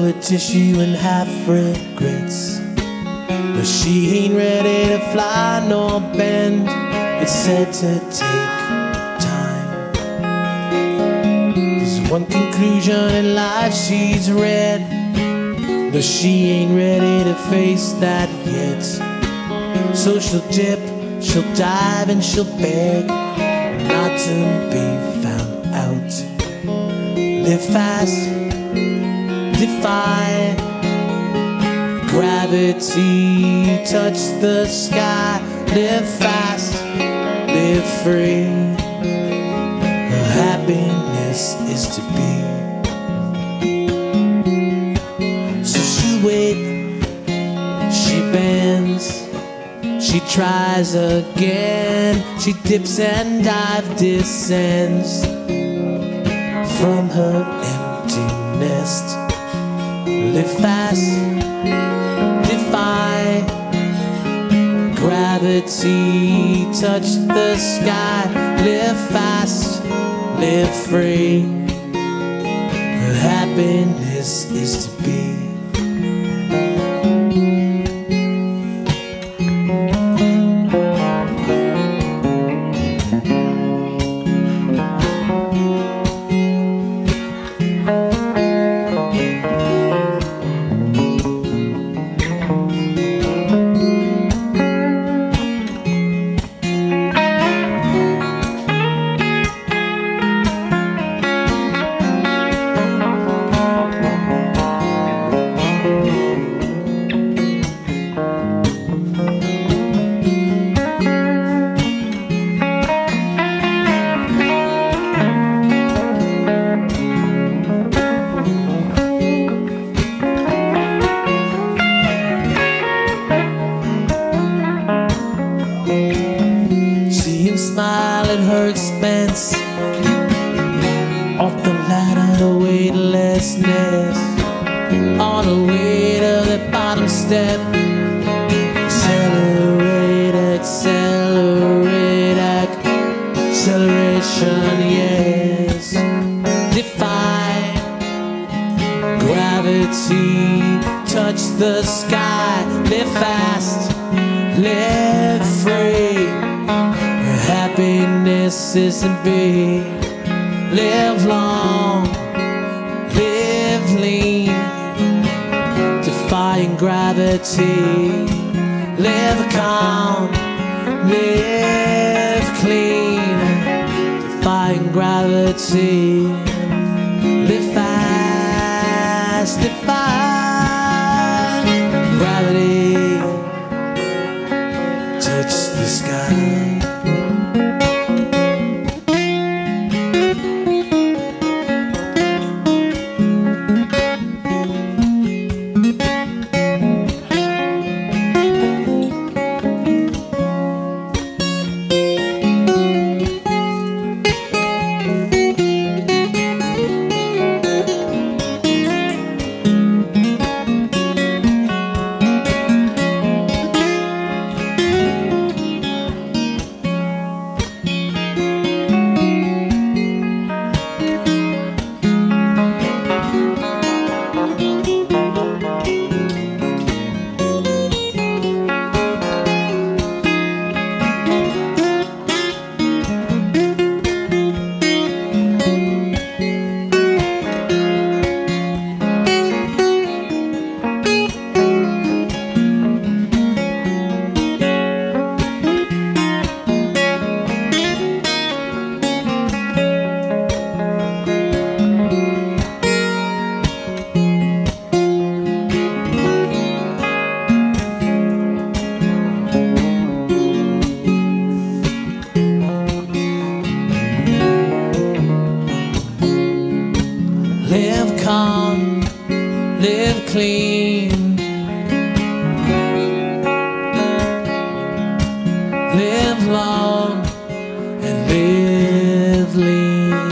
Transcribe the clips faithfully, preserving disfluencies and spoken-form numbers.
of tissue and half regrets. But she ain't ready to fly nor bend. It's said to take time. There's one conclusion in life she's read, but she ain't ready to face that yet. So she'll dip, she'll dive, and she'll beg not to be found out. Live fast, defy gravity, touch the sky. Live fast, live free. Happiness is to be. So she waits, she bends, she tries again. She dips and dives, descends from her empty nest. Live fast, defy gravity, touch the sky. Live fast, live free. Happiness is to be. Smile at her expense, off the ladder to weightlessness, on the way to the bottom step. Accelerate, accelerate, acceleration, yes. Defy gravity, touch the sky. Live fast, live free. Happiness is to be. Live long, live lean, defying gravity. Live calm, live clean, defying gravity. Live fast, defy gravity, touch the sky. Live calm, live clean, live long and live lean.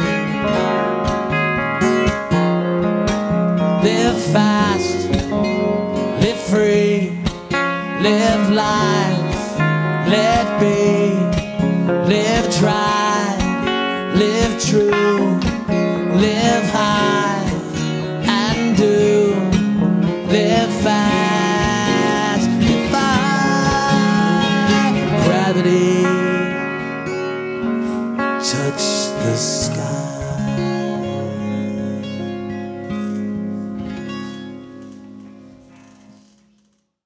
Live fast, live free, live life, let be. Live dry, live true, live high and do. gravity touch the sky.